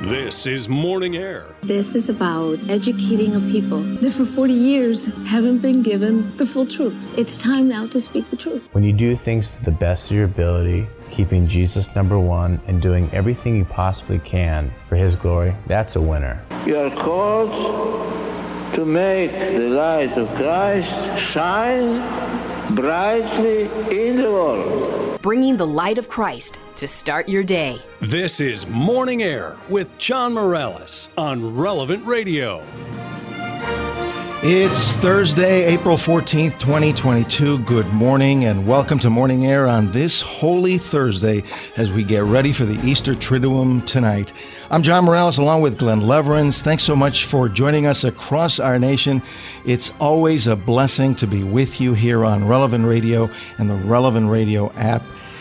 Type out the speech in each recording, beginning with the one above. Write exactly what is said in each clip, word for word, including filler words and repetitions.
This is Morning Air. This is about educating a people that for forty years haven't been given the full truth. It's time now to speak the truth. When you do things to the best of your ability, keeping Jesus number one and doing everything you possibly can for His glory, that's a winner. You are called to make the light of Christ shine brightly in the world. Bringing the light of Christ to start your day. This is Morning Air with John Morales on Relevant Radio. It's Thursday, April fourteenth, twenty twenty-two. Good morning and welcome to Morning Air on this Holy Thursday as we get ready for the Easter Triduum tonight. I'm John Morales along with Glenn Leverins. Thanks so much for joining us across our nation. It's always a blessing to be with you here on Relevant Radio and the Relevant Radio app.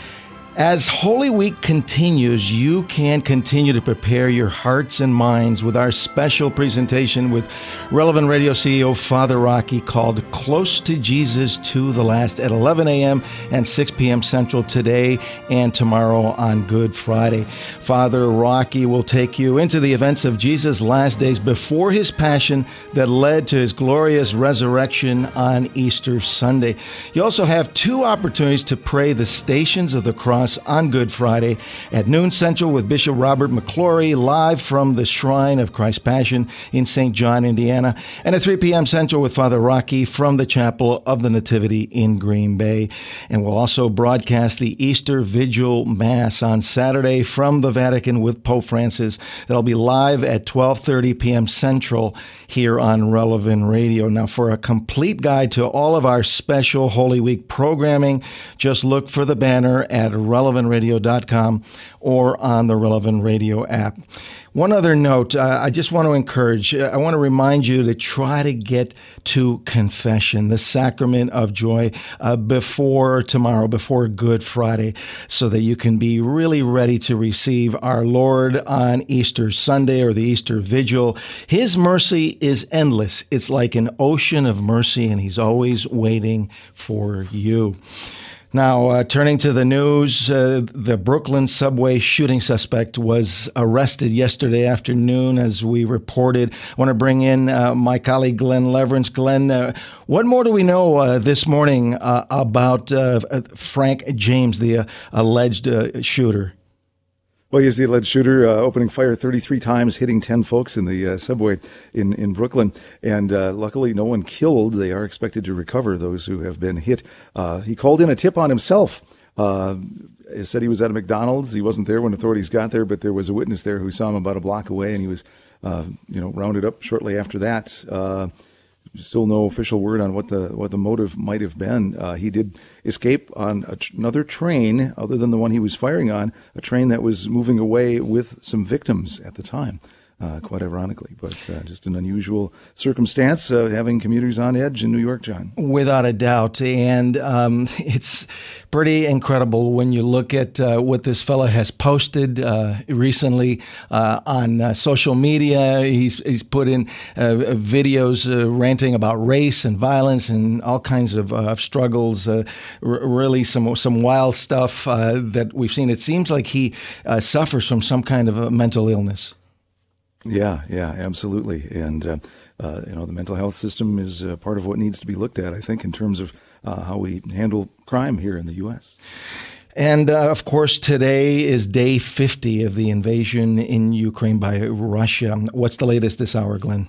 As Holy Week continues, you can continue to prepare your hearts and minds with our special presentation with Relevant Radio C E O Father Rocky called Close to Jesus to the Last at eleven a.m. and six p.m. Central today and tomorrow on Good Friday. Father Rocky will take you into the events of Jesus' last days before His passion that led to His glorious resurrection on Easter Sunday. You also have two opportunities to pray the Stations of the Cross on Good Friday at noon Central with Bishop Robert McClory, live from the Shrine of Christ's Passion in Saint John, Indiana, and at three p.m. Central with Father Rocky from the Chapel of the Nativity in Green Bay. And we'll also broadcast the Easter Vigil Mass on Saturday from the Vatican with Pope Francis. That'll be live at twelve thirty p.m. Central here on Relevant Radio. Now, for a complete guide to all of our special Holy Week programming, just look for the banner at relevant radio dot com or on the Relevant Radio app. One other note, uh, I just want to encourage, uh, I want to remind you to try to get to confession, the sacrament of joy, uh, before tomorrow, before Good Friday, so that you can be really ready to receive our Lord on Easter Sunday or the Easter Vigil. His mercy is endless. It's like an ocean of mercy, and He's always waiting for you. Now, uh, turning to the news, uh, the Brooklyn subway shooting suspect was arrested yesterday afternoon, as we reported. I want to bring in uh, my colleague Glenn Leverins. Glenn, uh, what more do we know uh, this morning uh, about uh, Frank James, the uh, alleged uh, shooter? Well, he's the alleged shooter, uh, opening fire thirty-three times, hitting ten folks in the uh, subway in, in Brooklyn. And uh, luckily, no one killed. They are expected to recover those who have been hit. Uh, he called in a tip on himself. Uh, he said he was at a McDonald's. He wasn't there when authorities got there, but there was a witness there who saw him about a block away, and he was, uh, you know, rounded up shortly after that. Uh, Still no official word on what the what the motive might have been. Uh, he did escape on a tr- another train, other than the one he was firing on, a train that was moving away with some victims at the time. Uh, quite ironically, but uh, just an unusual circumstance, uh, having commuters on edge in New York, John. Without a doubt. And um, it's pretty incredible when you look at uh, what this fellow has posted uh, recently uh, on uh, social media. He's, he's put in uh, videos uh, ranting about race and violence and all kinds of uh, struggles, uh, r- really some, some wild stuff uh, that we've seen. It seems like he uh, suffers from some kind of a mental illness. Yeah, yeah, absolutely. And, uh, uh, you know, the mental health system is uh, part of what needs to be looked at, I think, in terms of uh, how we handle crime here in the U S. And, uh, of course, today is day fifty of the invasion in Ukraine by Russia. What's the latest this hour, Glenn?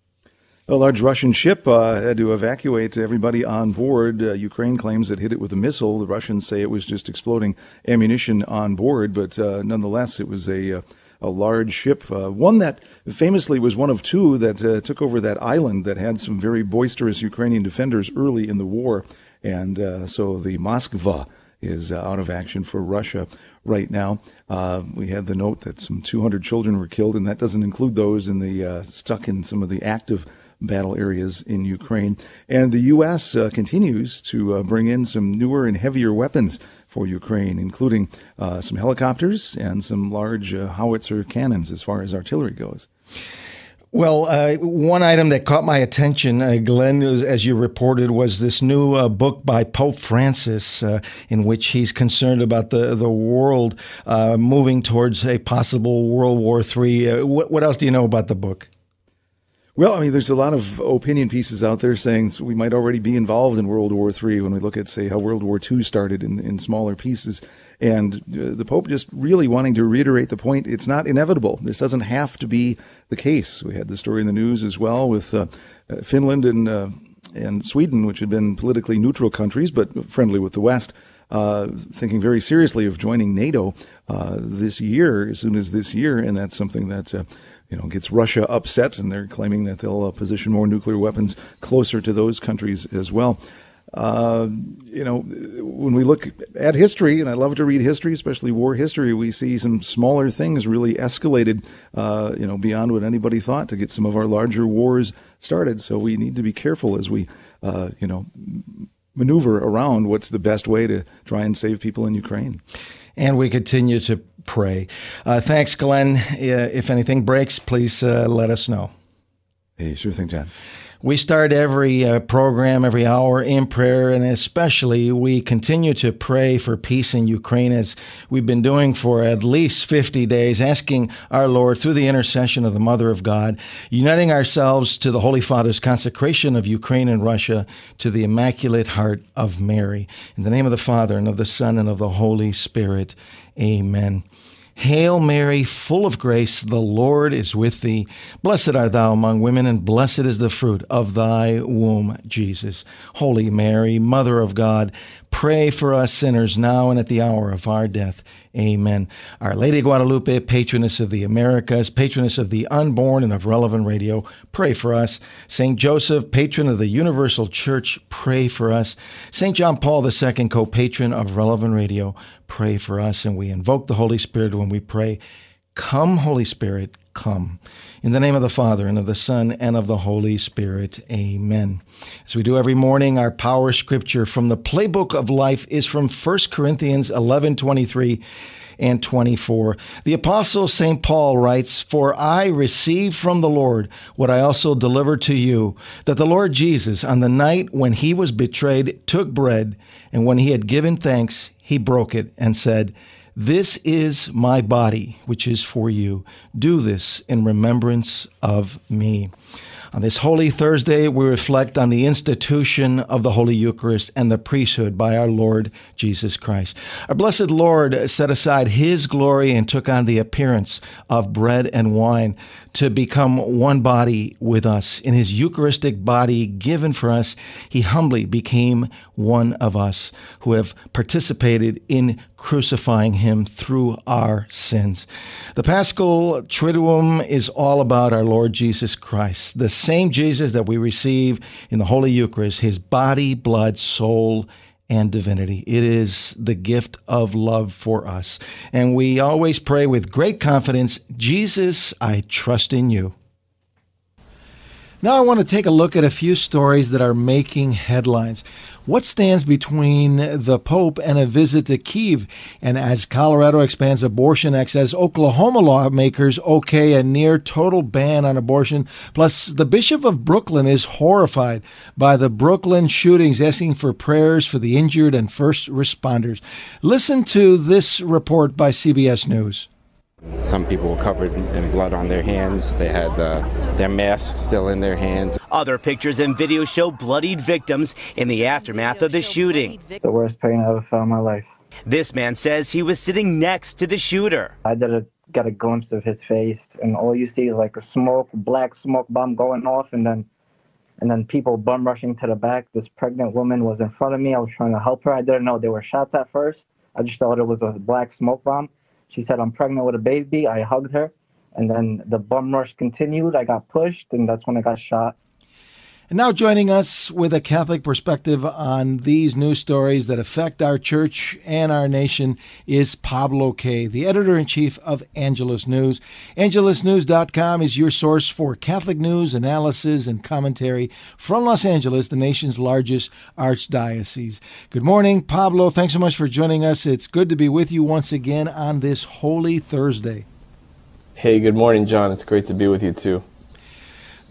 A large Russian ship uh, had to evacuate everybody on board. Uh, Ukraine claims it hit it with a missile. The Russians say it was just exploding ammunition on board, but uh, nonetheless, it was a... Uh, a large ship, uh, one that famously was one of two that uh, took over that island that had some very boisterous Ukrainian defenders early in the war. And uh, so the Moskva is uh, out of action for Russia right now. Uh, we had the note that some two hundred children were killed, and that doesn't include those in the uh, stuck in some of the active battle areas in Ukraine. And the U S uh, continues to uh, bring in some newer and heavier weapons for Ukraine, including uh, some helicopters and some large uh, howitzer cannons as far as artillery goes. Well, uh, one item that caught my attention, uh, Glenn, as you reported, was this new uh, book by Pope Francis, uh, in which he's concerned about the, the world uh, moving towards a possible World War Three. Uh, what, what else do you know about the book? Well, I mean, there's a lot of opinion pieces out there saying we might already be involved in World War Three when we look at, say, how World War Two started in, in smaller pieces. And uh, the Pope just really wanting to reiterate the point, it's not inevitable. This doesn't have to be the case. We had the story in the news as well with uh, uh, Finland and uh, and Sweden, which had been politically neutral countries but friendly with the West, uh, thinking very seriously of joining NATO uh, this year, as soon as this year. And that's something that uh, you know, gets Russia upset, and they're claiming that they'll uh, position more nuclear weapons closer to those countries as well. Uh, you know, when we look at history, and I love to read history, especially war history, we see some smaller things really escalated, uh, you know, beyond what anybody thought to get some of our larger wars started. So we need to be careful as we, uh, you know, maneuver around what's the best way to try and save people in Ukraine. And we continue to pray. Uh, thanks, Glenn. Uh, if anything breaks, please uh, let us know. Hey, sure thing, John. We start every uh, program, every hour in prayer, and especially we continue to pray for peace in Ukraine, as we've been doing for at least fifty days, asking our Lord through the intercession of the Mother of God, uniting ourselves to the Holy Father's consecration of Ukraine and Russia to the Immaculate Heart of Mary. In the name of the Father, and of the Son, and of the Holy Spirit, amen. Hail Mary, full of grace, the Lord is with thee. Blessed art thou among women, and blessed is the fruit of thy womb, Jesus. Holy Mary, Mother of God, pray for us sinners now and at the hour of our death. Amen. Our Lady of Guadalupe, patroness of the Americas, patroness of the unborn and of Relevant Radio, pray for us. Saint Joseph, patron of the Universal Church, pray for us. Saint John Paul the Second, co-patron of Relevant Radio, pray for us. And we invoke the Holy Spirit when we pray, come, Holy Spirit, come. In the name of the Father, and of the Son, and of the Holy Spirit. Amen. As we do every morning, our power scripture from the Playbook of Life is from First Corinthians eleven twenty-three and twenty-four. The Apostle Saint Paul writes, For I received from the Lord what I also delivered to you, that the Lord Jesus, on the night when he was betrayed, took bread, and when he had given thanks, he broke it and said, This is my body, which is for you. Do this in remembrance of me. On this Holy Thursday, we reflect on the institution of the Holy Eucharist and the priesthood by our Lord Jesus Christ. Our blessed Lord set aside his glory and took on the appearance of bread and wine to become one body with us. In his Eucharistic body given for us, he humbly became one of us who have participated in crucifying him through our sins. The Paschal Triduum is all about our Lord Jesus Christ, the same Jesus that we receive in the Holy Eucharist, his body, blood, soul, and divinity. It is the gift of love for us. And we always pray with great confidence, Jesus, I trust in you. Now I want to take a look at a few stories that are making headlines. What stands between the Pope and a visit to Kyiv? And as Colorado expands abortion access, Oklahoma lawmakers okay a near total ban on abortion. Plus, the Bishop of Brooklyn is horrified by the Brooklyn shootings, asking for prayers for the injured and first responders. Listen to this report by C B S News. Some people were covered in blood on their hands. They had uh, their masks still in their hands. Other pictures and videos show bloodied victims in the aftermath of the shooting. The worst pain I ever felt in my life. This man says he was sitting next to the shooter. I did a, got a glimpse of his face, and all you see is like a smoke, black smoke bomb going off, and then and then people bum rushing to the back. This pregnant woman was in front of me. I was trying to help her. I didn't know there were shots at first. I just thought it was a black smoke bomb. She said, I'm pregnant with a baby. I hugged her. And then the bum rush continued. I got pushed, and that's when I got shot. And now joining us with a Catholic perspective on these news stories that affect our church and our nation is Pablo Kay, the editor-in-chief of Angelus News. Angelus News dot com is your source for Catholic news, analysis, and commentary from Los Angeles, the nation's largest archdiocese. Good morning, Pablo. Thanks so much for joining us. It's good to be with you once again on this Holy Thursday. Hey, good morning, John. It's great to be with you, too.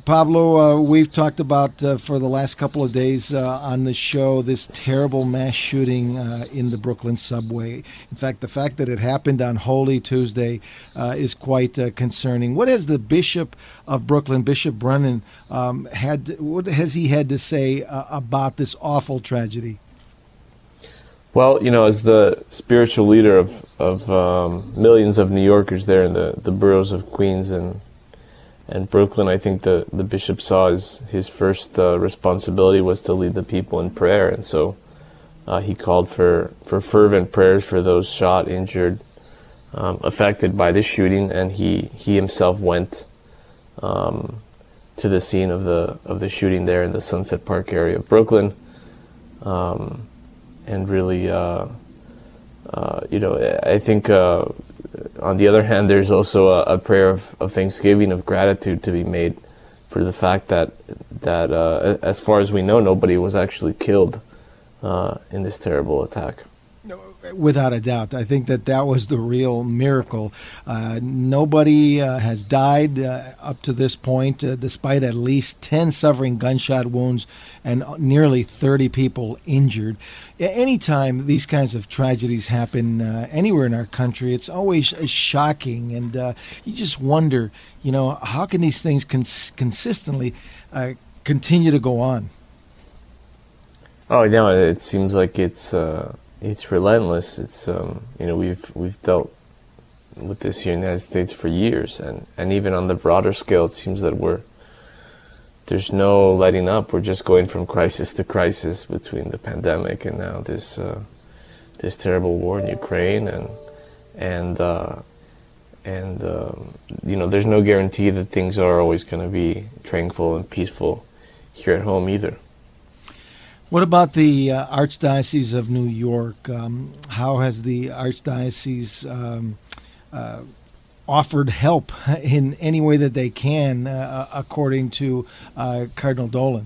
Pablo, uh, we've talked about uh, for the last couple of days uh, on the show this terrible mass shooting uh, in the Brooklyn subway. In fact, the fact that it happened on Holy Tuesday uh, is quite uh, concerning. What has the Bishop of Brooklyn, Bishop Brennan, um, had? What has he had to say uh, about this awful tragedy? Well, you know, as the spiritual leader of of um, millions of New Yorkers there in the, the boroughs of Queens and And Brooklyn, I think the, the bishop saw his, his first uh, responsibility was to lead the people in prayer. And so uh, he called for, for fervent prayers for those shot, injured, um, affected by the shooting. And he, he himself went um, to the scene of the of the shooting there in the Sunset Park area of Brooklyn. Um, and really, uh, uh, you know, I think... Uh, On the other hand, there's also a, a prayer of, of thanksgiving, of gratitude to be made for the fact that, that uh, as far as we know, nobody was actually killed uh, in this terrible attack. Without a doubt. I think that that was the real miracle. Uh, nobody uh, has died uh, up to this point, uh, despite at least ten suffering gunshot wounds and nearly thirty people injured. Anytime these kinds of tragedies happen uh, anywhere in our country, it's always uh, shocking. And uh, you just wonder, you know, how can these things cons- consistently uh, continue to go on? Oh, no, it seems like it's... Uh It's relentless. It's um, you know we've we've dealt with this here in the United States for years, and, and even on the broader scale, it seems that we're there's no letting up. We're just going from crisis to crisis between the pandemic and now this uh, this terrible war in Ukraine, and and uh, and um, you know there's no guarantee that things are always going to be tranquil and peaceful here at home either. What about the uh, Archdiocese of New York? Um, how has the Archdiocese um, uh, offered help in any way that they can, uh, according to uh, Cardinal Dolan?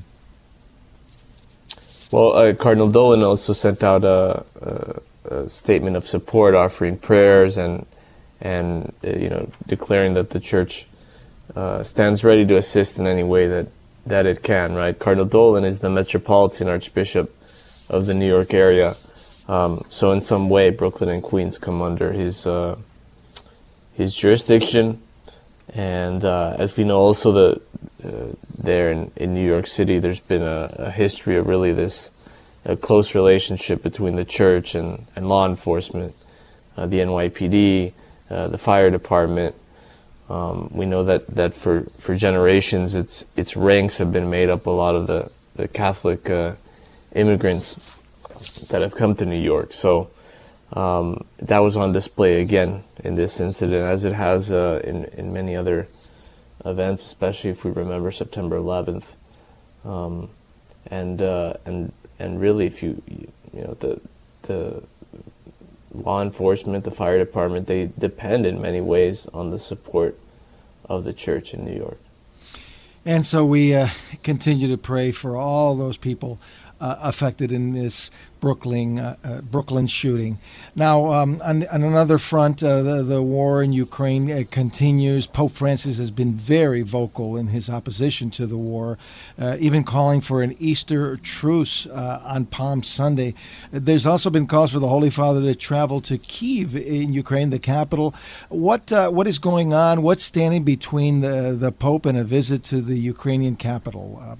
Well, uh, Cardinal Dolan also sent out a, a, a statement of support, offering prayers and and uh, you know declaring that the Church uh, stands ready to assist in any way that. that it can, right? Cardinal Dolan is the Metropolitan Archbishop of the New York area. Um, so in some way, Brooklyn and Queens come under his uh, his jurisdiction. And uh, as we know also, the uh, there in, in New York City, there's been a, a history of really this a close relationship between the church and, and law enforcement, uh, the N Y P D, uh, the fire department. Um, we know that, that for, for generations, its its ranks have been made up a lot of the the Catholic uh, immigrants that have come to New York. So um, that was on display again in this incident, as it has uh, in in many other events, especially if we remember September eleventh. Um, and uh, and and really, if you you know the the law enforcement, the fire department, they depend in many ways on the support of the church in New York. And so we uh, continue to pray for all those people uh, affected in this Brooklyn uh, uh, Brooklyn shooting. Now, um, on, on another front, uh, the, the war in Ukraine uh, continues. Pope Francis has been very vocal in his opposition to the war, uh, even calling for an Easter truce uh, on Palm Sunday. There's also been calls for the Holy Father to travel to Kyiv in Ukraine, the capital. What uh, what is going on? What's standing between the, the Pope and a visit to the Ukrainian capital? Um,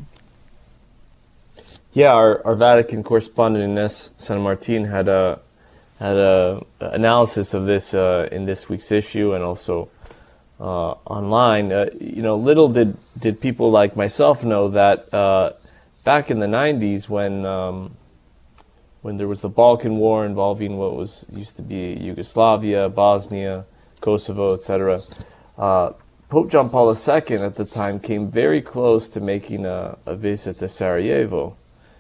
Yeah, our, our Vatican correspondent Ines San Martin had a had a analysis of this uh, in this week's issue, and also uh, online. Uh, you know, little did did people like myself know that uh, back in the nineties, when um, when there was the Balkan War involving what was used to be Yugoslavia, Bosnia, Kosovo, et cetera, uh, Pope John Paul the Second at the time came very close to making a, a visit to Sarajevo.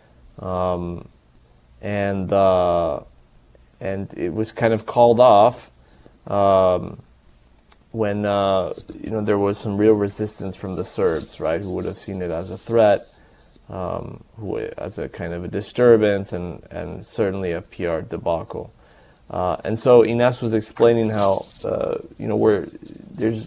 Um, and uh, and it was kind of called off um, when uh, you know there was some real resistance from the Serbs, right, who would have seen it as a threat, um, who as a kind of a disturbance, and and certainly a P R debacle. Uh, and so Ines was explaining how uh, you know we're there's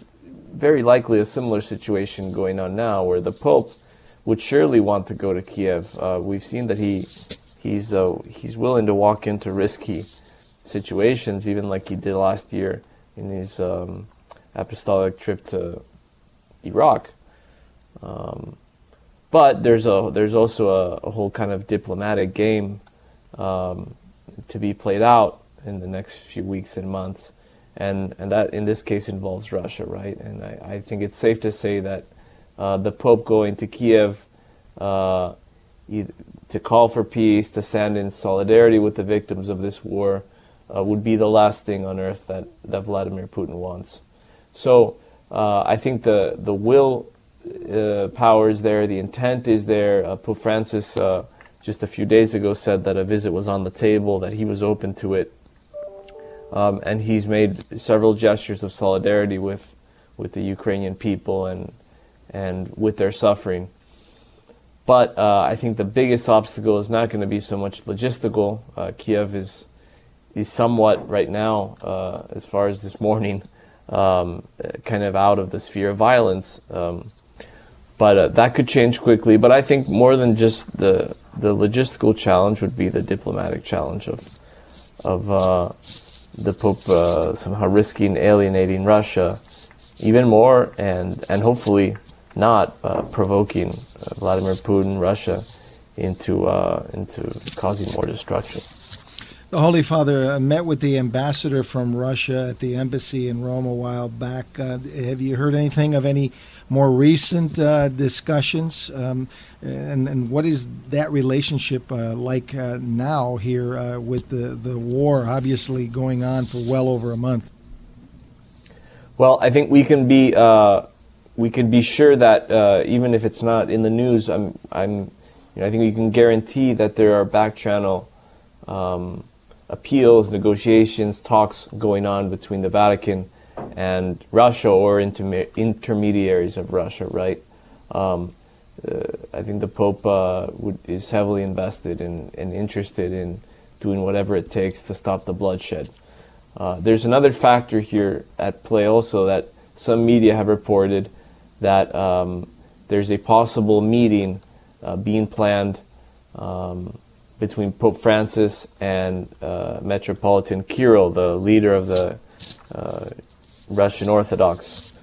very likely a similar situation going on now, where the Pope would surely want to go to Kiev. Uh, we've seen that he he's uh, he's willing to walk into risky situations, even like he did last year in his um, apostolic trip to Iraq. Um, but there's a there's also a, a whole kind of diplomatic game um, to be played out in the next few weeks and months, and and that in this case involves Russia, right? And I, I think it's safe to say that uh, the Pope going to Kiev uh, to call for peace, to stand in solidarity with the victims of this war, uh, would be the last thing on earth that, that Vladimir Putin wants. So uh, I think the the will uh, power is there, the intent is there. Uh, Pope Francis uh, just a few days ago said that a visit was on the table, that he was open to it. Um, and he's made several gestures of solidarity with with the Ukrainian people and and with their suffering. But uh, I think the biggest obstacle is not going to be so much logistical. Uh, Kiev is is somewhat right now, uh, as far as this morning, um, kind of out of the sphere of violence. Um, but uh, that could change quickly. But I think more than just the the logistical challenge would be the diplomatic challenge of of. Uh, the Pope uh, somehow risking alienating Russia even more, and and hopefully not uh, provoking uh, Vladimir Putin, Russia, into uh, into causing more destruction. The Holy Father uh, met with the ambassador from Russia at the embassy in Rome a while back. Uh, have you heard anything of any more recent uh, discussions? Um, and, and what is that relationship uh, like uh, now here uh, with the, the war obviously going on for well over a month? Well, I think we can be uh, we can be sure that uh, even if it's not in the news, I'm I'm you know I think we can guarantee that there are back channel um, appeals, negotiations, talks going on between the Vatican and Russia, or inter- intermediaries of Russia, right? Um, uh, I think the Pope uh, would, is heavily invested in, and interested in doing whatever it takes to stop the bloodshed. Uh, there's another factor here at play also, that some media have reported that um, there's a possible meeting uh, being planned um, between Pope Francis and uh, Metropolitan Kirill, the leader of the uh, Russian Orthodox,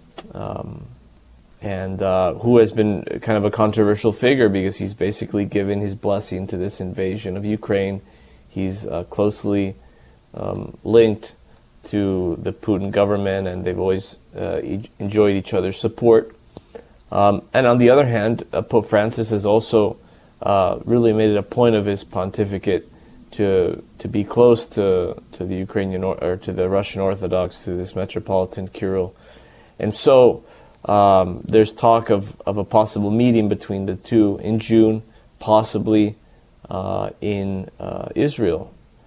um, and uh, who has been kind of a controversial figure because he's basically given his blessing to this invasion of Ukraine. He's uh, closely um, linked to the Putin government, and they've always uh, e- enjoyed each other's support. Um, and on the other hand, uh, Pope Francis has also uh, really made it a point of his pontificate to to be close to, to the Ukrainian or, or to the Russian Orthodox, to this Metropolitan Kirill. And so um, there's talk of, of a possible meeting between the two in June, possibly uh, in uh, Israel,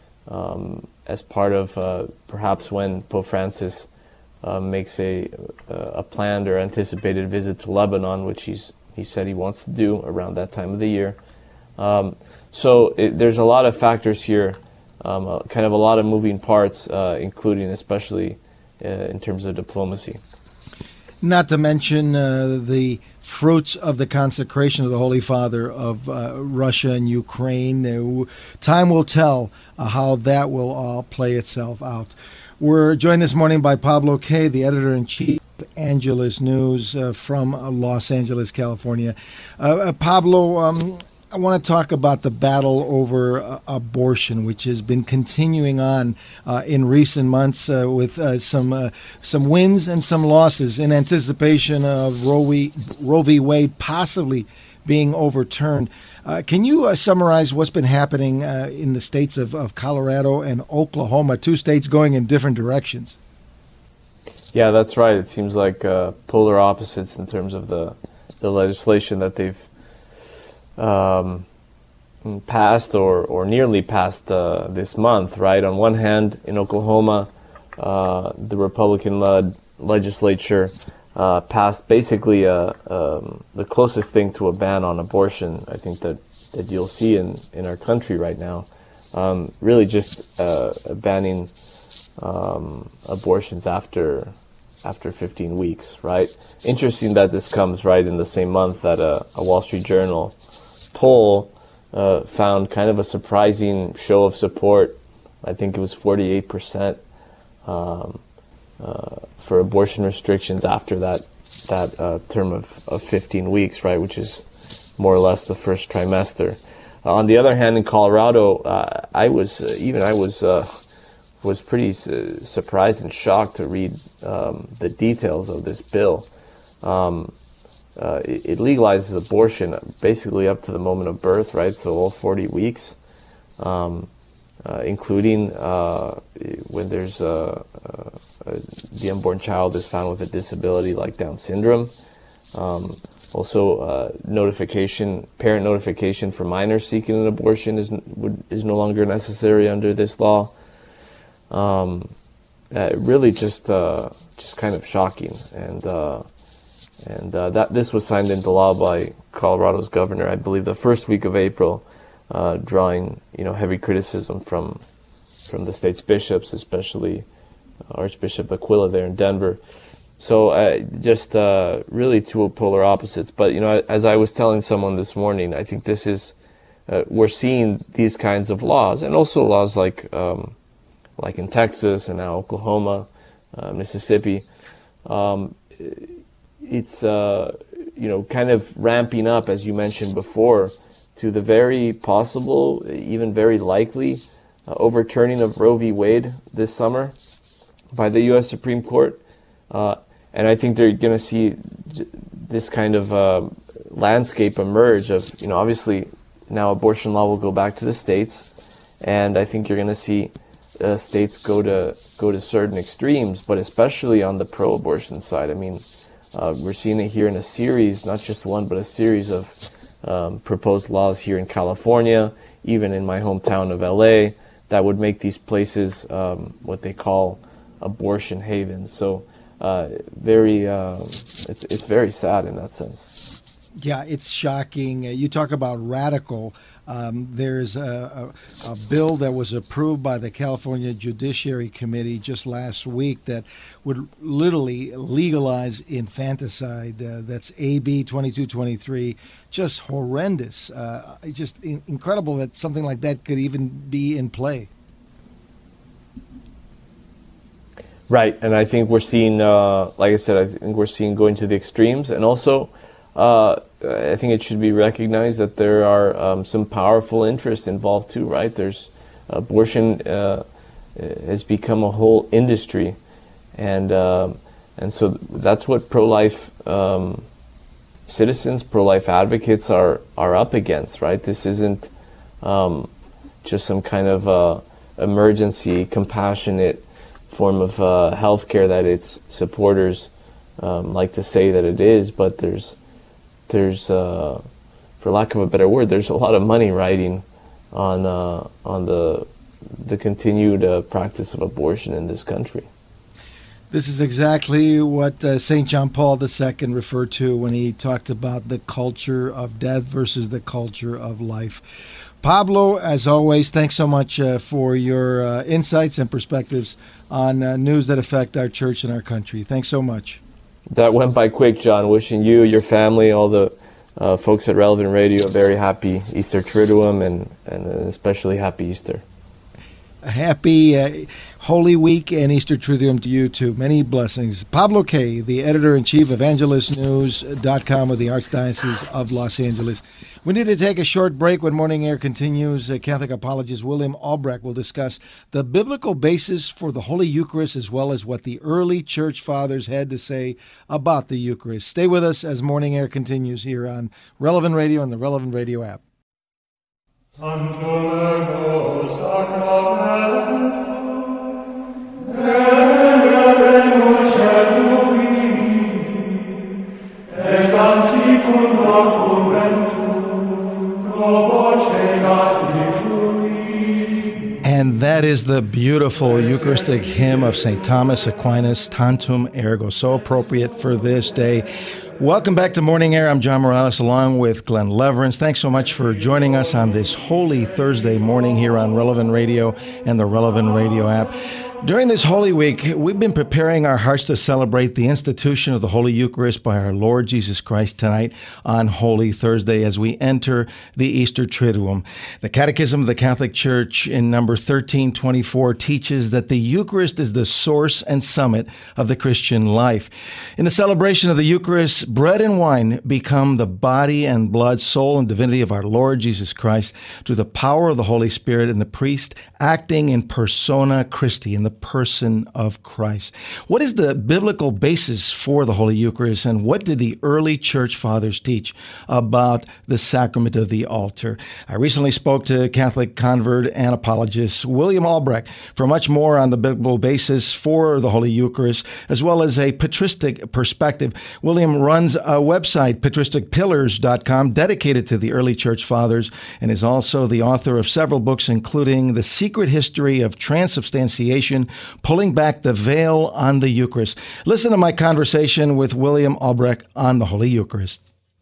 um, as part of uh, perhaps when Pope Francis uh, makes a a planned or anticipated visit to Lebanon, which he's he said he wants to do around that time of the year. Um, So it, there's a lot of factors here, um, uh, kind of a lot of moving parts, uh, including especially uh, in terms of diplomacy. Not to mention uh, the fruits of the consecration of the Holy Father of uh, Russia and Ukraine. Uh, time will tell uh, how that will all play itself out. We're joined this morning by Pablo Kay, the editor-in-chief of Angelus News uh, from uh, Los Angeles, California. Uh, uh, Pablo, um, I want to talk about the battle over uh, abortion, which has been continuing on uh, in recent months uh, with uh, some uh, some wins and some losses in anticipation of Roe v. Roe v. Wade possibly being overturned. Uh, can you uh, summarize what's been happening uh, in the states of, of Colorado and Oklahoma, two states going in different directions? Yeah, that's right. It seems like uh, polar opposites in terms of the, the legislation that they've Um, passed or, or nearly passed uh, this month, right? On one hand, in Oklahoma, uh, the Republican-led legislature uh, passed basically a, um, the closest thing to a ban on abortion, I think, that, that you'll see in, in our country right now. Um, really just uh, banning um, abortions after after fifteen weeks, right? Interesting that this comes right in the same month that a, a Wall Street Journal poll uh, found kind of a surprising show of support. I think it was forty-eight percent um, uh, for abortion restrictions after that that uh, term of, of fifteen weeks, right, which is more or less the first trimester. Uh, on the other hand, in Colorado, uh, I was uh, even I was uh, was pretty su- surprised and shocked to read um, the details of this bill. Um, uh, it, it legalizes abortion basically up to the moment of birth, right? So all forty weeks, um, uh, including uh, when there's a, a, a, the unborn child is found with a disability like Down syndrome. Um, also, uh, notification, parent notification for minors seeking an abortion is would, is no longer necessary under this law. Um, uh, really, just uh, just kind of shocking, and uh, and uh, that this was signed into law by Colorado's governor, I believe, the first week of April, uh, drawing you know heavy criticism from from the state's bishops, especially Archbishop Aquila there in Denver. So uh, just uh, really two polar opposites. But you know, as I was telling someone this morning, I think this is uh, we're seeing these kinds of laws, and also laws like um, like in Texas and now Oklahoma, uh, Mississippi. Um, it's uh, you know kind of ramping up, as you mentioned before, to the very possible, even very likely, uh, overturning of Roe v. Wade this summer by the U S Supreme Court. Uh, and I think they're going to see this kind of uh, landscape emerge of, you know, obviously now abortion law will go back to the states, and I think you're going to see uh, states go to go to certain extremes, but especially on the pro-abortion side. I mean, uh, we're seeing it here in a series, not just one, but a series of um, proposed laws here in California, even in my hometown of L A, that would make these places um, what they call abortion havens. So uh, very, uh, it's it's very sad in that sense. Yeah, it's shocking. Uh, you talk about radical. Um, there's a, a, a bill that was approved by the California Judiciary Committee just last week that would literally legalize infanticide. Uh, that's A B twenty-two twenty-three. Just horrendous. Uh, just in- incredible that something like that could even be in play. Right, and I think we're seeing, uh, like I said, I think we're seeing going to the extremes, and also uh, I think it should be recognized that there are um, some powerful interests involved too, right? There's abortion uh, has become a whole industry, and uh, and so that's what pro-life um, citizens, pro-life advocates are are up against, right? This isn't um, just some kind of uh, emergency, compassionate form of uh, healthcare that its supporters um, like to say that it is, but there's there's uh, for lack of a better word, there's a lot of money riding on uh, on the the continued uh, practice of abortion in this country. This is exactly what uh, Saint John Paul the Second referred to when he talked about the culture of death versus the culture of life. Pablo, as always, thanks so much uh, for your uh, insights and perspectives on uh, news that affect our church and our country. Thanks so much. That went by quick, John. Wishing you, your family, all the uh, folks at Relevant Radio a very happy Easter Triduum, and, and especially happy Easter. A happy uh, Holy Week and Easter Triduum to you too. Many blessings. Pablo Kay, the editor-in-chief of Angelus News dot com of the Archdiocese of Los Angeles. We need to take a short break. When Morning Air continues, uh, Catholic apologist William Albrecht will discuss the biblical basis for the Holy Eucharist, as well as what the early church fathers had to say about the Eucharist. Stay with us as Morning Air continues here on Relevant Radio and the Relevant Radio app. And that is the beautiful Eucharistic hymn of Saint Thomas Aquinas, Tantum Ergo, so appropriate for this day. Welcome back to Morning Air. I'm John Morales along with Glenn Leverance. Thanks so much for joining us on this Holy Thursday morning here on Relevant Radio and the Relevant Radio app. During this Holy Week, we've been preparing our hearts to celebrate the institution of the Holy Eucharist by our Lord Jesus Christ tonight on Holy Thursday as we enter the Easter Triduum. The Catechism of the Catholic Church in number thirteen twenty-four teaches that the Eucharist is the source and summit of the Christian life. In the celebration of the Eucharist, bread and wine become the body and blood, soul, and divinity of our Lord Jesus Christ through the power of the Holy Spirit and the priest acting in persona Christi, in the person of Christ. What is the biblical basis for the Holy Eucharist, and what did the early church fathers teach about the sacrament of the altar? I recently spoke to Catholic convert and apologist William Albrecht for much more on the biblical basis for the Holy Eucharist, as well as a patristic perspective. William runs a website, patristic pillars dot com, dedicated to the early church fathers, and is also the author of several books, including The Secret History of Transubstantiation, Pulling Back the Veil on the Eucharist. Listen to my conversation with William Albrecht on the Holy Eucharist.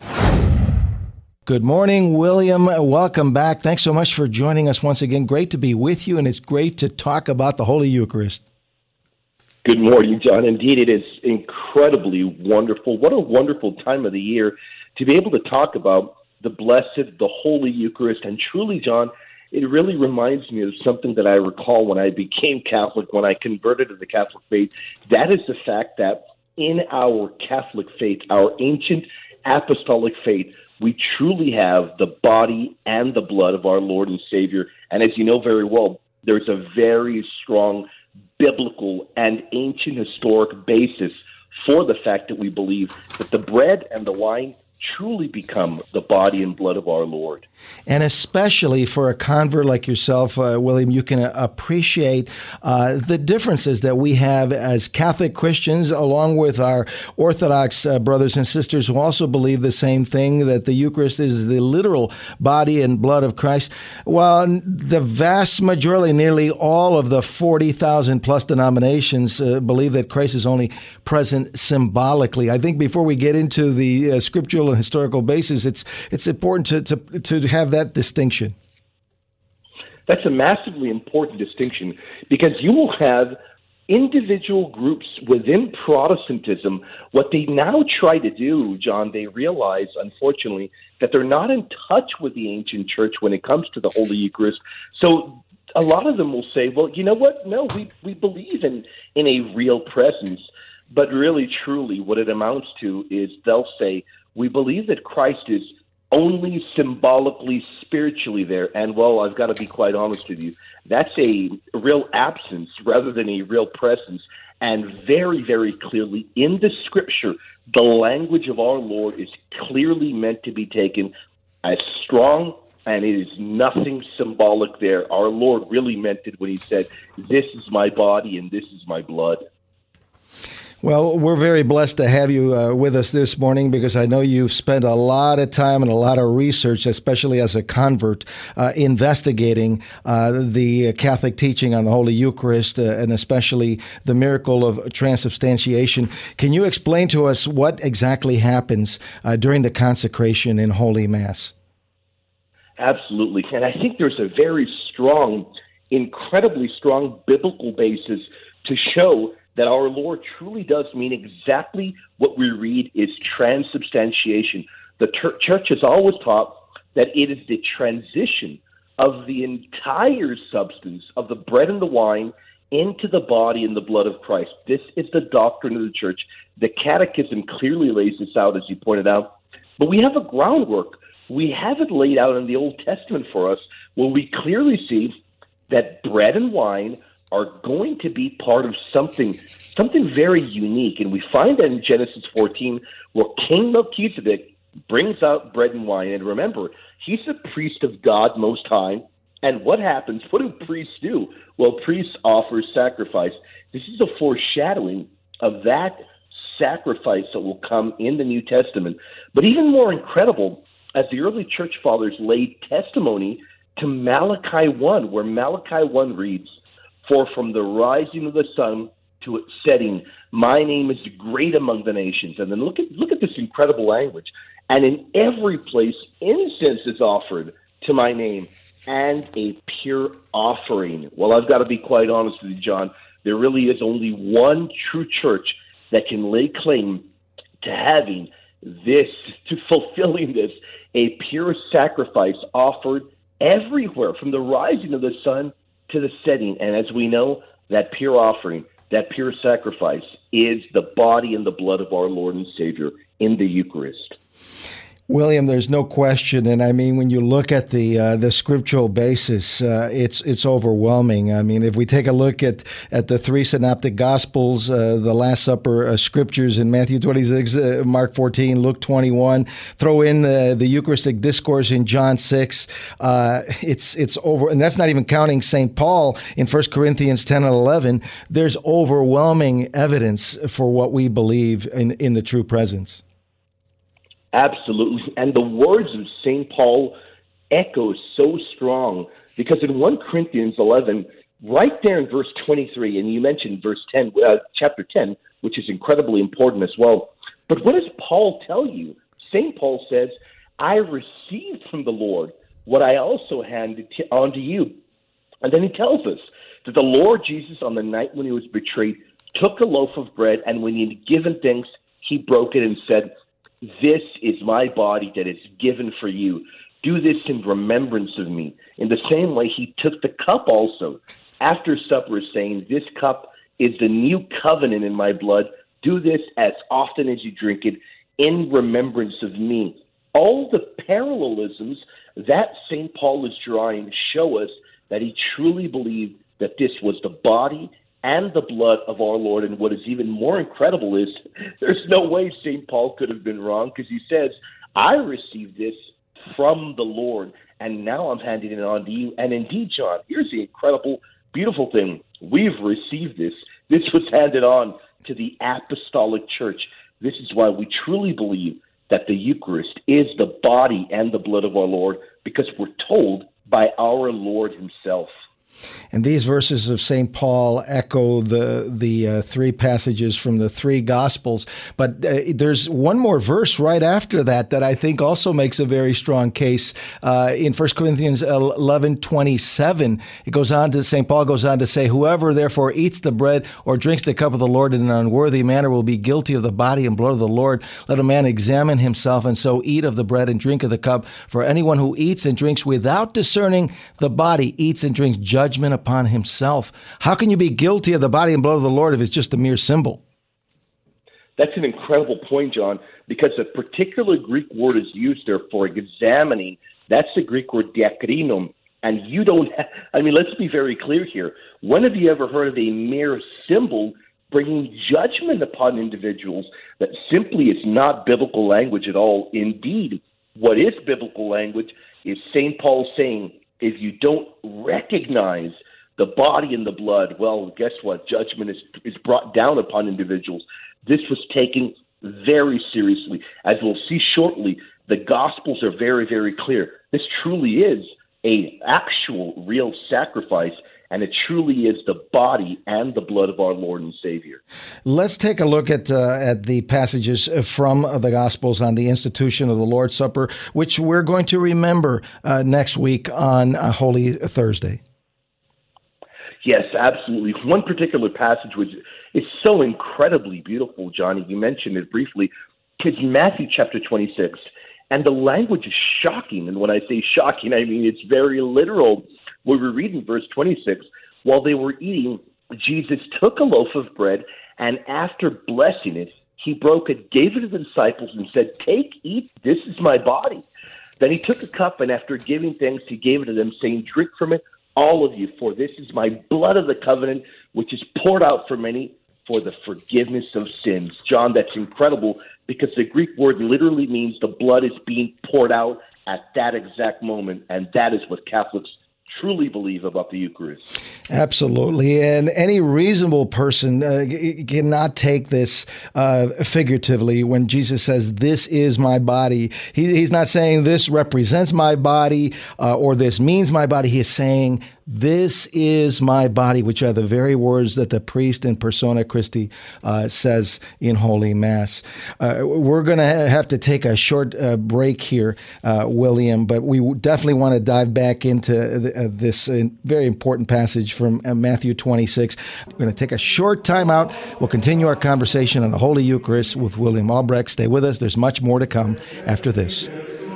Good morning, William. Welcome back. Thanks so much for joining us once again. Great to be with you, and it's great to talk about the Holy Eucharist. Good morning, John. Indeed, it is incredibly wonderful. What a wonderful time of the year to be able to talk about the blessed, the Holy Eucharist. And truly, John, it really reminds me of something that I recall when I became Catholic, when I converted to the Catholic faith. That is the fact that in our Catholic faith, our ancient apostolic faith, we truly have the body and the blood of our Lord and Savior. And as you know very well, there's a very strong biblical and ancient historic basis for the fact that we believe that the bread and the wine truly become the body and blood of our Lord. And especially for a convert like yourself, uh, William, you can uh, appreciate uh, the differences that we have as Catholic Christians, along with our Orthodox uh, brothers and sisters who also believe the same thing, that the Eucharist is the literal body and blood of Christ. While the vast majority, nearly all of the forty thousand plus denominations uh, believe that Christ is only present symbolically. I think before we get into the uh, scriptural and historical basis, it's it's important to, to to have that distinction. That's a massively important distinction, because you will have individual groups within Protestantism. What they now try to do, John, they realize, unfortunately, that they're not in touch with the ancient church when it comes to the Holy Eucharist. So a lot of them will say, well, you know what? No, we, we believe in, in a real presence. But really, truly, what it amounts to is they'll say, we believe that Christ is only symbolically, spiritually there. And, well, I've got to be quite honest with you, that's a real absence rather than a real presence. And very, very clearly in the Scripture, the language of our Lord is clearly meant to be taken as strong, and it is nothing symbolic there. Our Lord really meant it when he said, this is my body and this is my blood. Well, we're very blessed to have you uh, with us this morning, because I know you've spent a lot of time and a lot of research, especially as a convert, uh, investigating uh, the Catholic teaching on the Holy Eucharist, uh, and especially the miracle of transubstantiation. Can you explain to us what exactly happens uh, during the consecration in Holy Mass? Absolutely. And I think there's a very strong, incredibly strong biblical basis to show that our Lord truly does mean exactly what we read is transubstantiation. The ter- church has always taught that it is the transition of the entire substance of the bread and the wine into the body and the blood of Christ. This is the doctrine of the church. The Catechism clearly lays this out, as you pointed out. But we have a groundwork. We have it laid out in the Old Testament for us, where we clearly see that bread and wine are going to be part of something something very unique. And we find that in Genesis fourteen, where King Melchizedek brings out bread and wine. And remember, he's a priest of God Most High. And what happens? What do priests do? Well, priests offer sacrifice. This is a foreshadowing of that sacrifice that will come in the New Testament. But even more incredible, as the early church fathers laid testimony to Malachi one, where Malachi one reads, "For from the rising of the sun to its setting. My name is great among the nations. And then look at look at this incredible language. And in every place, incense is offered to my name, and a pure offering. Well, I've got to be quite honest with you, John. There really is only one true church that can lay claim to having this, to fulfilling this, a pure sacrifice offered everywhere from the rising of the sun to the setting. And as we know, that pure offering, that pure sacrifice is the body and the blood of our Lord and Savior in the Eucharist. William, there's no question, and I mean, when you look at the uh, the scriptural basis, uh, it's it's overwhelming. I mean, if we take a look at, at the three synoptic gospels, uh, the Last Supper uh, scriptures in Matthew twenty-six, uh, Mark fourteen, Luke twenty-one, throw in the, the Eucharistic discourse in John six, uh, it's it's over, and that's not even counting Saint Paul in First Corinthians ten and eleven. There's overwhelming evidence for what we believe in, in the true presence. Absolutely. And the words of Saint Paul echo so strong, because in First Corinthians eleven, right there in verse twenty-three, and you mentioned verse ten, uh, chapter ten, which is incredibly important as well. But what does Paul tell you? Saint Paul says, I received from the Lord what I also handed to, on to you. And then he tells us that the Lord Jesus, on the night when he was betrayed, took a loaf of bread, and when he had given thanks, he broke it and said, this is my body that is given for you. Do this in remembrance of me. In the same way, he took the cup also after supper, saying, this cup is the new covenant in my blood. Do this as often as you drink it in remembrance of me. All the parallelisms that Saint Paul is drawing show us that he truly believed that this was the body and the blood of our Lord. And what is even more incredible is there's no way Saint Paul could have been wrong, because he says, I received this from the Lord, and now I'm handing it on to you. And indeed, John, here's the incredible, beautiful thing. We've received this. This was handed on to the apostolic church. This is why we truly believe that the Eucharist is the body and the blood of our Lord, because we're told by our Lord himself. And these verses of Saint Paul echo the the uh, three passages from the three Gospels. But uh, there's one more verse right after that that I think also makes a very strong case. Uh, in First Corinthians eleven twenty-seven, it goes on to, Saint Paul goes on to say, whoever therefore eats the bread or drinks the cup of the Lord in an unworthy manner will be guilty of the body and blood of the Lord. Let a man examine himself, and so eat of the bread and drink of the cup. For anyone who eats and drinks without discerning the body eats and drinks judgment upon himself. How can you be guilty of the body and blood of the Lord if it's just a mere symbol? That's an incredible point, John, because a particular Greek word is used there for examining. That's the Greek word diakrinon. And you don't have, I mean, let's be very clear here. When have you ever heard of a mere symbol bringing judgment upon individuals? That simply is not biblical language at all. Indeed, what is biblical language is Saint Paul saying, if you don't recognize the body and the blood, well, guess what? Judgment is is brought down upon individuals. This was taken very seriously. As we'll see shortly, the Gospels are very, very clear. This truly is a actual, real sacrifice, and it truly is the body and the blood of our Lord and Savior. Let's take a look at uh, at the passages from the Gospels on the institution of the Lord's Supper, which we're going to remember uh, next week on uh, Holy Thursday. Yes, absolutely. One particular passage which is so incredibly beautiful, Johnny, you mentioned it briefly, is Matthew chapter twenty-six. And the language is shocking. And when I say shocking, I mean it's very literal. Where we read in verse twenty-six, while they were eating, Jesus took a loaf of bread, and after blessing it, he broke it, gave it to the disciples, and said, take, eat, this is my body. Then he took a cup, and after giving thanks, he gave it to them, saying, drink from it, all of you, for this is my blood of the covenant, which is poured out for many for the forgiveness of sins. John, that's incredible, because the Greek word literally means the blood is being poured out at that exact moment, and that is what Catholics truly believe about the Eucharist. Absolutely. And any reasonable person uh, cannot take this uh, figuratively when Jesus says, this is my body. He, he's not saying this represents my body uh, or this means my body. He is saying, this is my body, which are the very words that the priest in persona Christi uh, says in Holy Mass. Uh, we're going to have to take a short uh, break here, uh, William, but we definitely want to dive back into th- uh, this uh, very important passage from uh, Matthew twenty-six. We're going to take a short time out. We'll continue our conversation on the Holy Eucharist with William Albrecht. Stay with us. There's much more to come after this.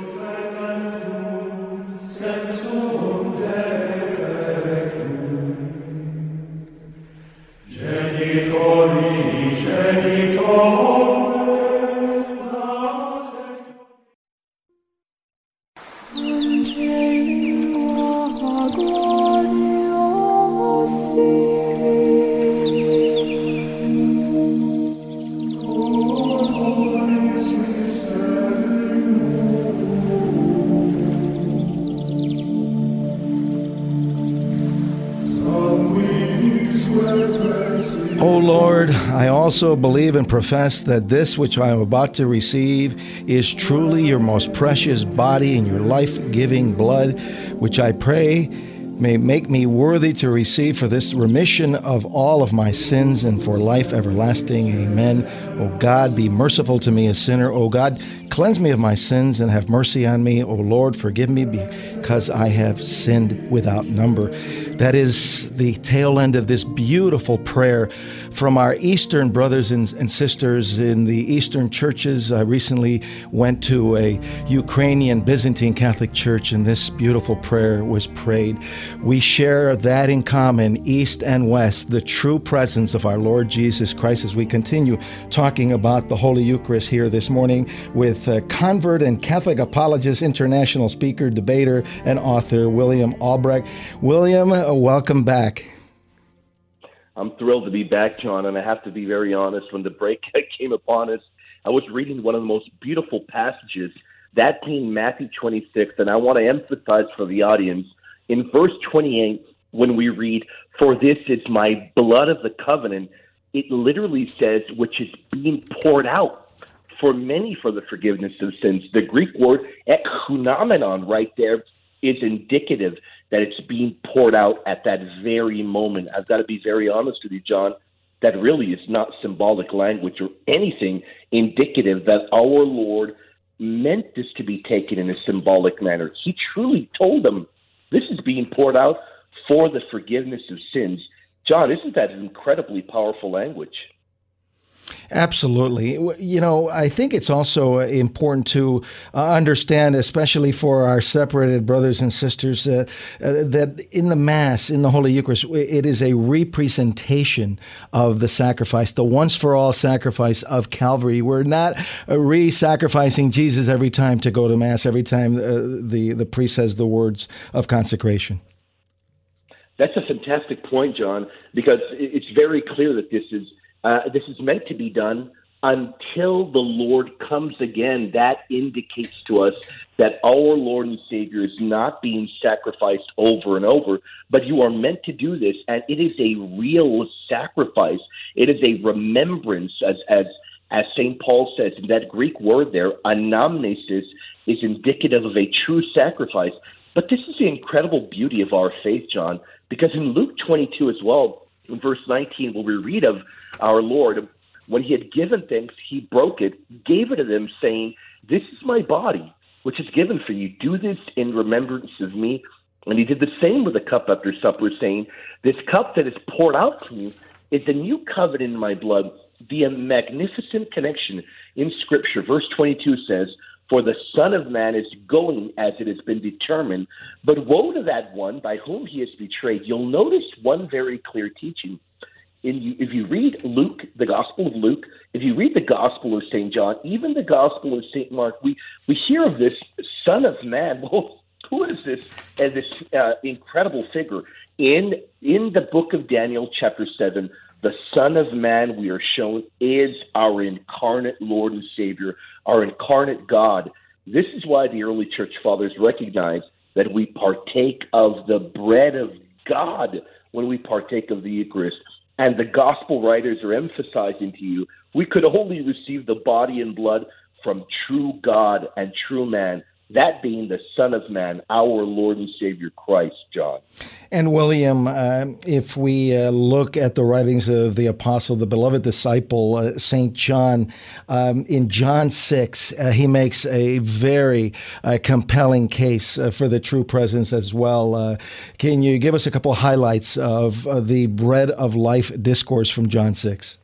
O Lord, I also believe and profess that this which I am about to receive is truly your most precious body and your life-giving blood, which I pray may make me worthy to receive for this remission of all of my sins and for life everlasting. Amen. O God, be merciful to me, a sinner. O God, cleanse me of my sins and have mercy on me. O Lord, forgive me because I have sinned without number. That is the tail end of this beautiful prayer from our Eastern brothers and, and sisters in the Eastern churches. I recently went to a Ukrainian Byzantine Catholic church, and this beautiful prayer was prayed. We share that in common, East and West, the true presence of our Lord Jesus Christ, as we continue talking about the Holy Eucharist here this morning with uh, convert and Catholic apologist, international speaker, debater, and author William Albrecht. William, uh, welcome back. I'm thrilled to be back, John, and I have to be very honest. When the break came upon us, I was reading one of the most beautiful passages, that being Matthew twenty-six, and I want to emphasize for the audience, in verse twenty-eight, when we read, "For this is my blood of the covenant," it literally says, which is being poured out for many for the forgiveness of sins. The Greek word ekhunomenon right there is indicative that it's being poured out at that very moment. I've got to be very honest with you, John, that really is not symbolic language or anything indicative that our Lord meant this to be taken in a symbolic manner. He truly told them, this is being poured out for the forgiveness of sins. John, isn't that incredibly powerful language? Absolutely. You know, I think it's also important to uh, understand, especially for our separated brothers and sisters, uh, uh, that in the Mass, in the Holy Eucharist, it is a representation of the sacrifice, the once-for-all sacrifice of Calvary. We're not uh, re-sacrificing Jesus every time to go to Mass, every time uh, the, the priest says the words of consecration. That's a fantastic point, John, because it's very clear that this is Uh, this is meant to be done until the Lord comes again. That indicates to us that our Lord and Savior is not being sacrificed over and over, but you are meant to do this, and it is a real sacrifice. It is a remembrance, as as as Saint Paul says, in that Greek word there, anamnesis, is indicative of a true sacrifice. But this is the incredible beauty of our faith, John, because in Luke twenty-two as well, in verse nineteen, where we read of our Lord, when he had given thanks, he broke it, gave it to them, saying, "This is my body, which is given for you. Do this in remembrance of me." And he did the same with the cup after supper, saying, "This cup that is poured out for you is the new covenant in my blood." The magnificent connection in Scripture. Verse twenty-two says, "For the Son of Man is going as it has been determined, but woe to that one by whom he is betrayed." You'll notice one very clear teaching. In, if you read Luke, the Gospel of Luke, if you read the Gospel of Saint John, even the Gospel of Saint Mark, we, we hear of this Son of Man. Well, who is this as this uh, incredible figure? In, in the book of Daniel, chapter seven, the Son of Man, we are shown, is our incarnate Lord and Savior, our incarnate God. This is why the early church fathers recognized that we partake of the bread of God when we partake of the Eucharist. And the gospel writers are emphasizing to you, we could only receive the body and blood from true God and true man that being the Son of Man, our Lord and Savior Christ, John. And William, uh, if we uh, look at the writings of the apostle, the beloved disciple, uh, Saint John, um, in John six, uh, he makes a very uh, compelling case uh, for the true presence as well. Uh, can you give us a couple highlights of uh, the bread of life discourse from John six?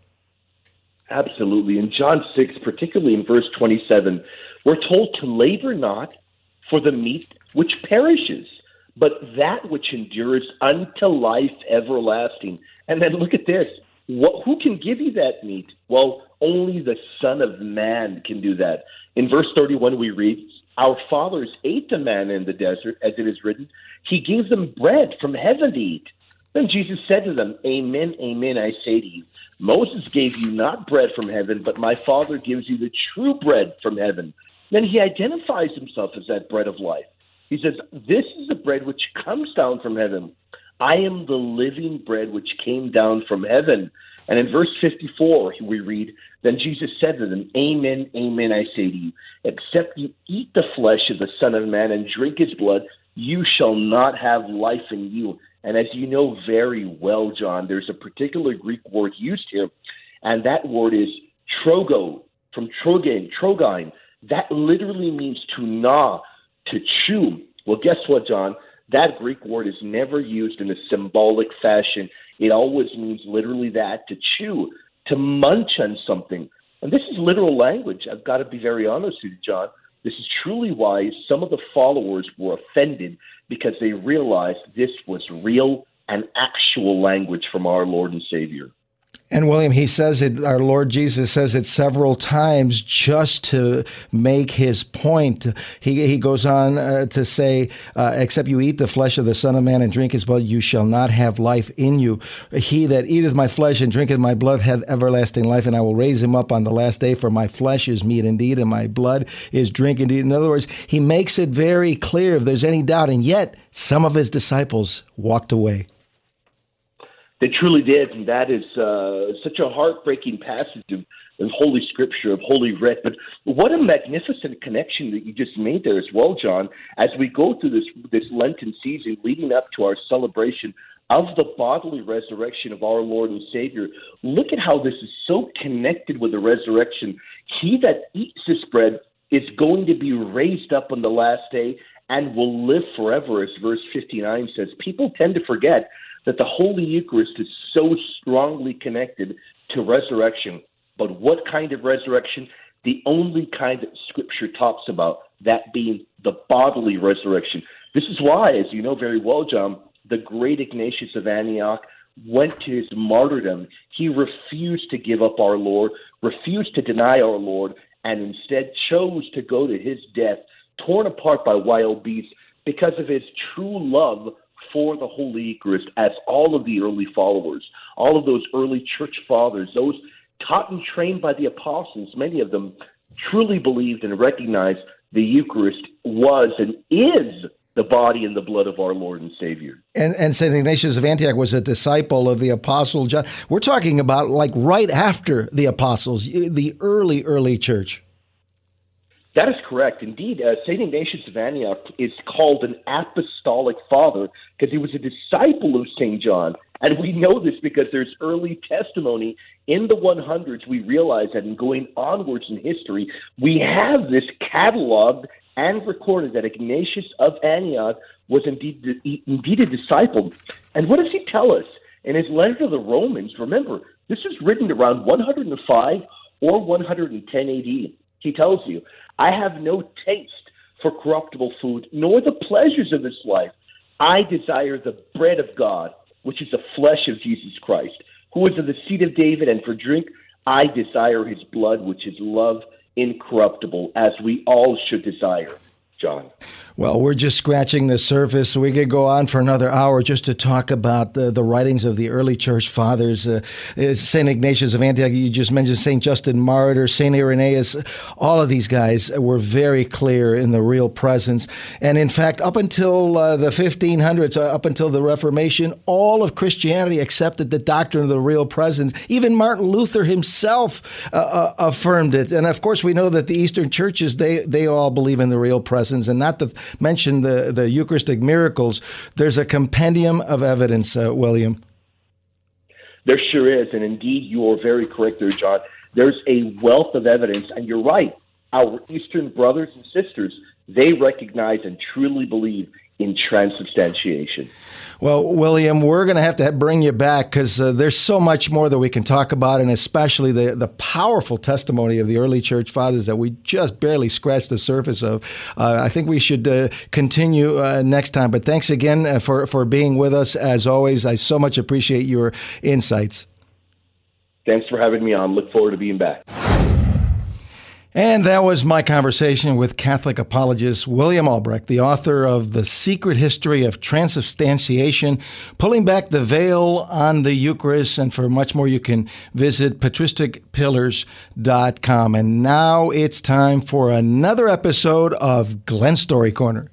Absolutely. In John six, particularly in verse twenty-seven, we're told to labor not for the meat which perishes, but that which endures unto life everlasting. And then look at this. What, who can give you that meat? Well, only the Son of Man can do that. In verse thirty-one, we read, our fathers ate the manna in the desert, as it is written. He gave them bread from heaven to eat. Then Jesus said to them, amen, amen, I say to you, Moses gave you not bread from heaven, but my Father gives you the true bread from heaven. Then he identifies himself as that bread of life. He says, this is the bread which comes down from heaven. I am the living bread which came down from heaven. And in verse fifty-four, we read, then Jesus said to them, amen, amen, I say to you, except you eat the flesh of the Son of Man and drink his blood, you shall not have life in you. And as you know very well, John, there's a particular Greek word used here, and that word is trogo, from trogein, trogine. That literally means to gnaw, to chew. Well, guess what, John? That Greek word is never used in a symbolic fashion. It always means literally that, to chew, to munch on something. And this is literal language. I've got to be very honest with you, John. This is truly why some of the followers were offended, because they realized this was real and actual language from our Lord and Savior. And William, he says it, our Lord Jesus says it several times just to make his point. He he goes on uh, to say, uh, except you eat the flesh of the Son of Man and drink his blood, you shall not have life in you. He that eateth my flesh and drinketh my blood hath everlasting life, and I will raise him up on the last day, for my flesh is meat indeed, and my blood is drink indeed. In other words, he makes it very clear if there's any doubt, and yet some of his disciples walked away. They truly did, and that is uh, such a heartbreaking passage of, of Holy Scripture, of Holy Writ. But what a magnificent connection that you just made there as well, John, as we go through this, this Lenten season leading up to our celebration of the bodily resurrection of our Lord and Savior. Look at how this is so connected with the resurrection. He that eats this bread is going to be raised up on the last day and will live forever, as verse fifty-nine says. People tend to forget that the Holy Eucharist is so strongly connected to resurrection. But what kind of resurrection? The only kind that Scripture talks about, that being the bodily resurrection. This is why, as you know very well, John, the great Ignatius of Antioch went to his martyrdom. He refused to give up our Lord, refused to deny our Lord, and instead chose to go to his death, torn apart by wild beasts, because of his true love for the Holy Eucharist, as all of the early followers, all of those early church fathers, those taught and trained by the apostles, many of them truly believed and recognized the Eucharist was and is the body and the blood of our Lord and Savior. And, and Saint Ignatius of Antioch was a disciple of the Apostle John. We're talking about like right after the apostles, the early, early church. That is correct. Indeed, uh, Saint Ignatius of Antioch is called an apostolic father because he was a disciple of Saint John. And we know this because there's early testimony in the hundreds. We realize that in going onwards in history, we have this cataloged and recorded that Ignatius of Antioch was indeed, indeed a disciple. And what does he tell us? In his letter to the Romans, remember, this was written around one hundred five or one hundred ten A D. He tells you, I have no taste for corruptible food, nor the pleasures of this life. I desire the bread of God, which is the flesh of Jesus Christ, who is of the seed of David, and for drink I desire his blood, which is love incorruptible, as we all should desire. John. Well, we're just scratching the surface. We could go on for another hour just to talk about the, the writings of the early church fathers. Uh, Saint Ignatius of Antioch, you just mentioned Saint Justin Martyr, Saint Irenaeus. All of these guys were very clear in the real presence. And in fact, up until uh, the fifteen hundreds, uh, up until the Reformation, all of Christianity accepted the doctrine of the real presence. Even Martin Luther himself uh, uh, affirmed it. And of course, we know that the Eastern churches, they, they all believe in the real presence. lessons, and not to mention the, the Eucharistic miracles. There's a compendium of evidence, uh, William. There sure is, and indeed you are very correct there, John. There's a wealth of evidence, and you're right. Our Eastern brothers and sisters, they recognize and truly believe in transubstantiation. Well, William, we're going to have to bring you back because uh, there's so much more that we can talk about, and especially the, the powerful testimony of the early church fathers that we just barely scratched the surface of. Uh, I think we should uh, continue uh, next time. But thanks again uh, for, for being with us. As always, I so much appreciate your insights. Thanks for having me on. Look forward to being back. And that was my conversation with Catholic apologist William Albrecht, the author of The Secret History of Transubstantiation, Pulling Back the Veil on the Eucharist. And for much more, you can visit patristic pillars dot com. And now it's time for another episode of Glenn Story Corner.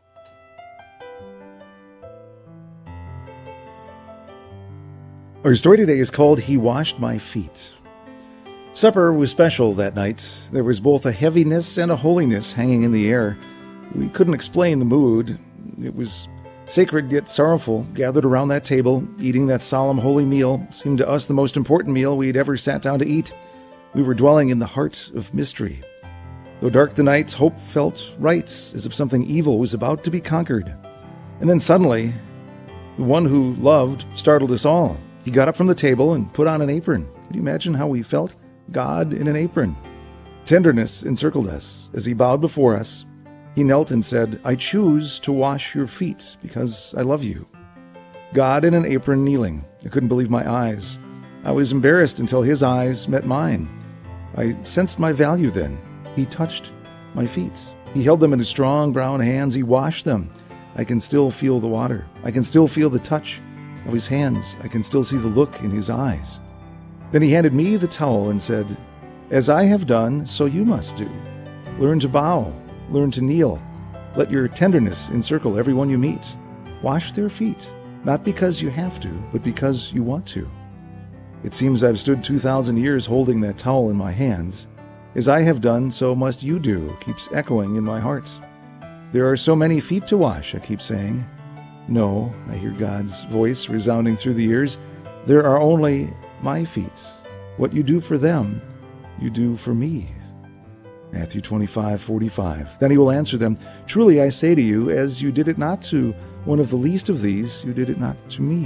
Our story today is called He Washed My Feet. Supper was special that night. There was both a heaviness and a holiness hanging in the air. We couldn't explain the mood. It was sacred yet sorrowful, gathered around that table, eating that solemn holy meal seemed to us the most important meal we'd ever sat down to eat. We were dwelling in the heart of mystery. Though dark the nights, hope felt right, as if something evil was about to be conquered. And then suddenly, the one who loved startled us all. He got up from the table and put on an apron. Can you imagine how we felt? God in an apron. Tenderness encircled us. As he bowed before us, he knelt and said, I choose to wash your feet because I love you. God in an apron kneeling. I couldn't believe my eyes. I was embarrassed until his eyes met mine. I sensed my value then. He touched my feet. He held them in his strong brown hands. He washed them. I can still feel the water. I can still feel the touch of his hands. I can still see the look in his eyes. Then he handed me the towel and said, As I have done, so you must do. Learn to bow. Learn to kneel. Let your tenderness encircle everyone you meet. Wash their feet, not because you have to, but because you want to. It seems I've stood two thousand years holding that towel in my hands. As I have done, so must you do, keeps echoing in my heart. There are so many feet to wash, I keep saying. No, I hear God's voice resounding through the ears. There are only my feet. What you do for them, you do for me. Matthew twenty-five forty-five. Then he will answer them, Truly I say to you, as you did it not to one of the least of these, you did it not to me.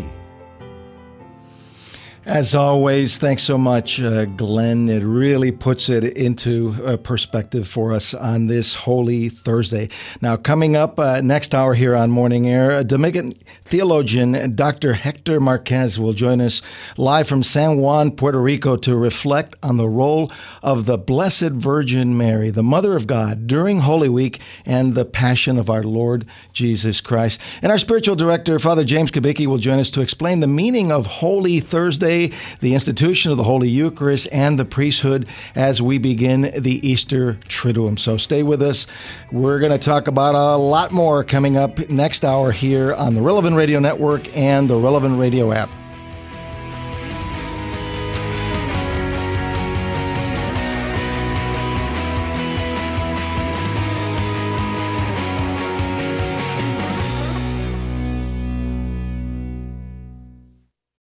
As always, thanks so much, uh, Glenn. It really puts it into uh, perspective for us on this Holy Thursday. Now, coming up uh, next hour here on Morning Air, Dominican theologian Doctor Hector Marquez will join us live from San Juan, Puerto Rico, to reflect on the role of the Blessed Virgin Mary, the Mother of God, during Holy Week and the Passion of our Lord Jesus Christ. And our spiritual director, Father James Kubicki, will join us to explain the meaning of Holy Thursday, the institution of the Holy Eucharist, and the priesthood as we begin the Easter Triduum. So stay with us. We're going to talk about a lot more coming up next hour here on the Relevant Radio Network and the Relevant Radio app.